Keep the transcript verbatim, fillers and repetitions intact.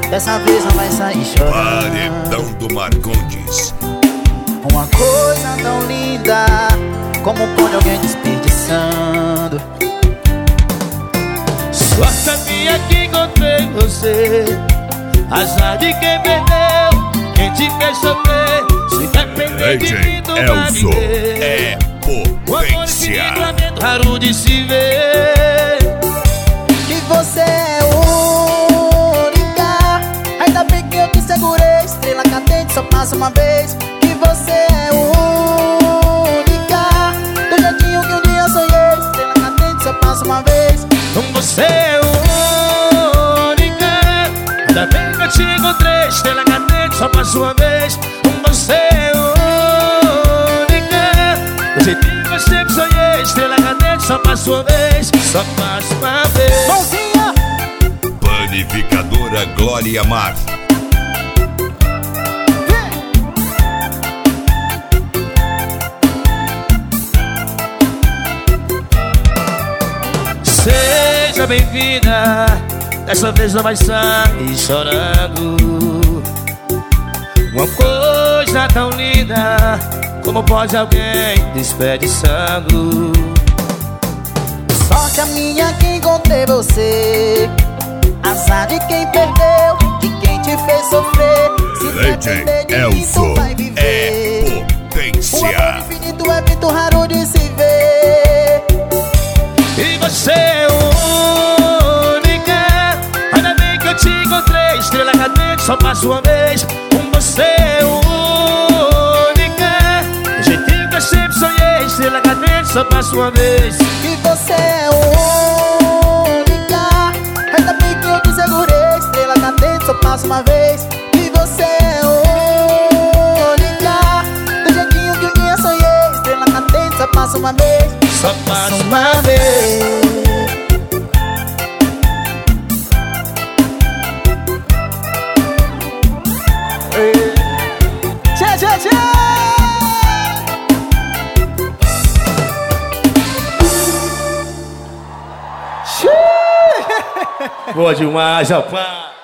dessa vez não vai sair chorando. Paredão do Marcondes. Uma coisa tão linda, como pode alguém desperdiçando. Sorte a minha que encontrei você, azar de quem perdeu, quem te fez sofrer. Se depender de mim, tu vai viver. É O amor potência. infinito, raro de se ver. Que você é única, ainda bem que eu te segurei. Estrela cadente só passa uma vez. Que você é única, do jeitinho que um dia sonhei. Estrela cadente só passa uma vez. Você é única, ainda bem que eu te encontrei. Estrela cadente só passa uma vez. Você é única, do jeitinho que eu sempre sonhei. Estrela cadente só passa uma vez. Só passa uma vez. Mãozinha! Panificadora Glória Mar. Seja bem-vinda, dessa vez não vai sair chorando. Uma coisa tão linda, como pode alguém desperdiçando? Sorte a minha que encontrei você, azar de quem perdeu, de quem te fez sofrer. Se depender de mim, tu vai viver. É O amor potência. infinito é muito raro de se ver. E você é única, ainda bem que eu te encontrei. Estrela cadente só passa uma vez. Com você é única, do jeitinho que eu sempre sonhei. Estrela cadente só passa uma vez. Que você é única, ainda bem que eu te segurei. Estrela cadente só passa uma vez. Que você é única, do jeitinho que um dia sonhei. Estrela cadente só passa uma vez. Só passa uma vez. Tchê, tchê, tchê! Boa demais, rapaz.